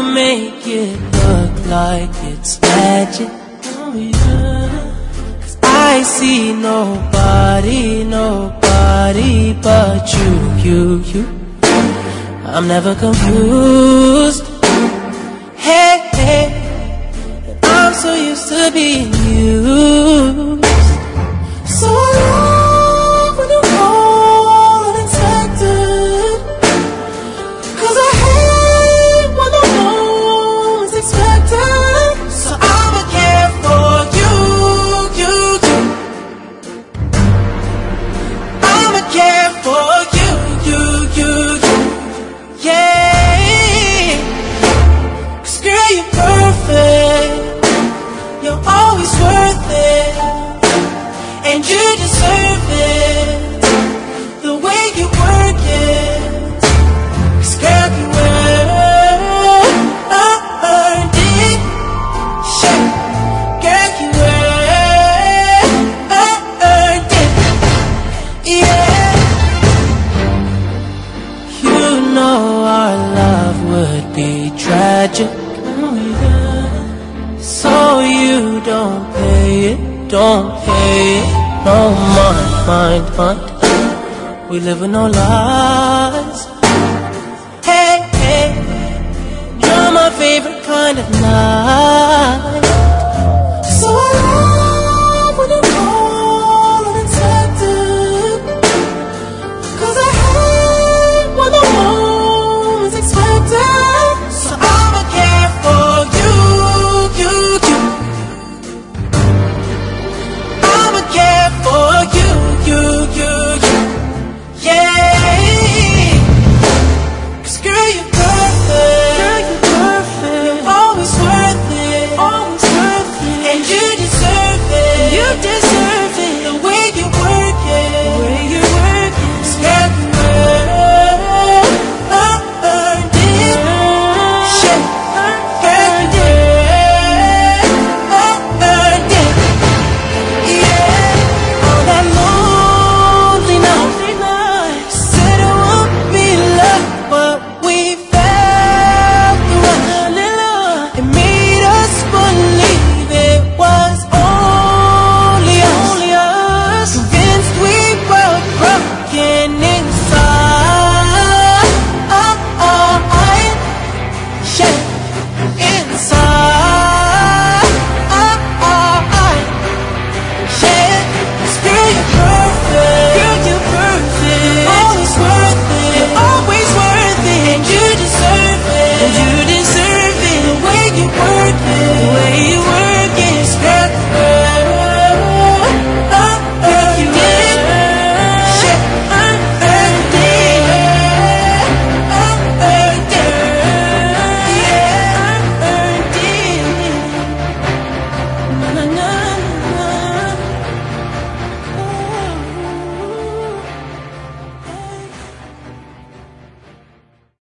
make it look like it's magic. Oh yeah. 'Cause I see nobody but you. I'm never confused. Hey, I'm so used to being used. So I love when you call unexpected, 'cause I hate when the moment's expected. So I'ma care for you. I'ma care for you. Yeah. 'Cause girl, you're perfect. You're always worth it, and you deserve it. The way you work it, 'cause girl, you earned it. Shit, girl, you earned it. Yeah. You know our love would be tragic. Oh yeah. So you don't pay it. No mind. We live with no lies. Hey, you're my favorite kind of night. So I love when you call unexpected, 'cause I hate when the moment's expected. So I'ma care for you. I'ma care for you. Yeah. 'Cause girl, you're perfect. You're always worth it. And you deserve it. The way you work it. 'Cause girl, you earned it. Shit.